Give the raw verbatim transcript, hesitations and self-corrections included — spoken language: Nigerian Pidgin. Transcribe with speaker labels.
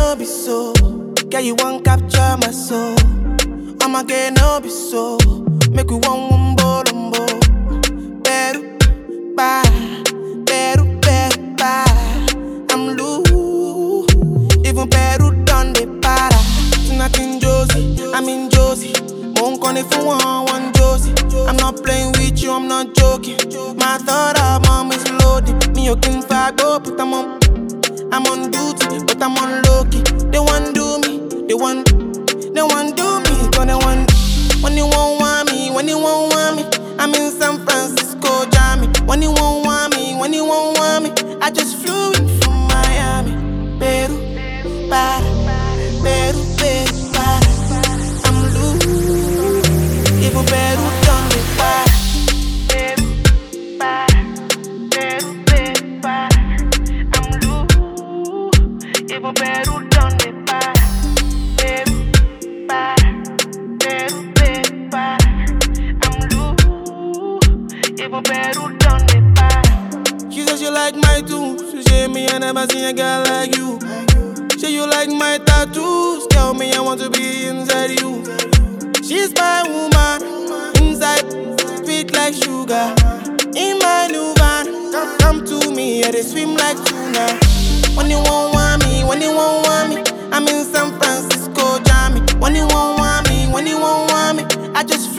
Speaker 1: no be so. Girl, you won't capture my soul. I'ma get no be so. Make we one one bolombo. Beru, bye. Beru, beru, bye. I'm loose. Even Peru done the para. Tonight in Josie, I'm in Josie. Won't call if you want one Josie. I'm not playing with you, I'm not joking. My thought of mom is loaded. Me, you can fight up, but I'm on. I'm on duty, but I'm on low-key. They want do me, they want, they want do me. Cause they want, when you won't want me, when you won't want me. I'm in San Francisco, Jammy. When you won't want me, when you won't want me. I just flew in from Miami. Peru, para, Peru, Peru, para. I'm loose, even Peru done me para. Even Peru done the para. Peru, para. Peru, Peru, para. I'm loose. Even Peru done the para. She says she like my tunes. She say me I never seen a girl like you. Say you like my tattoos. Tell me I want to be inside you. She's my woman. Inside, sweet like sugar. In my new van, come, come to me. Yeah, they swim like tuna. When you won't want me, when you won't want me. I'm in San Francisco, Jammy. When you won't want me, when you won't want me. I just